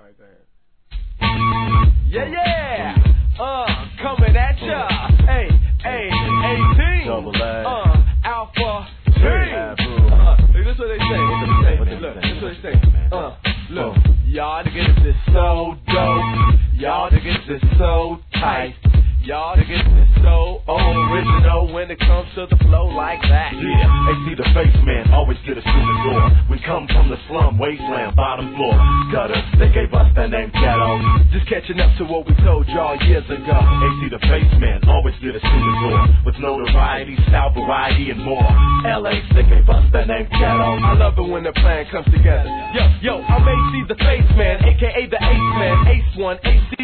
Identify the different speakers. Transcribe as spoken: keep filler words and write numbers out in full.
Speaker 1: right, go ahead. Yeah, yeah. Uh, coming at ya. Hey, hey, eighteen.
Speaker 2: Double A.
Speaker 1: Uh, Alpha T. Uh, look, this what they say. Look, this what they say. Uh, look, y'all niggas is so dope. Y'all niggas is so tight. Y'all niggas is so original when it comes to the flow like that.
Speaker 2: Yeah, A C the face man, always get us through the door. We come from the slum, wasteland, bottom floor. Gutter, they gave us that name ghetto.
Speaker 1: Just catching up to what we told y'all years ago.
Speaker 2: A C the face man, always get us through the door. With notoriety, style, variety, and more. L A, they gave us that name ghetto.
Speaker 1: I love it when the plan comes together. Yo, yo, I'm A C the face man, aka the ace man. Ace one, A C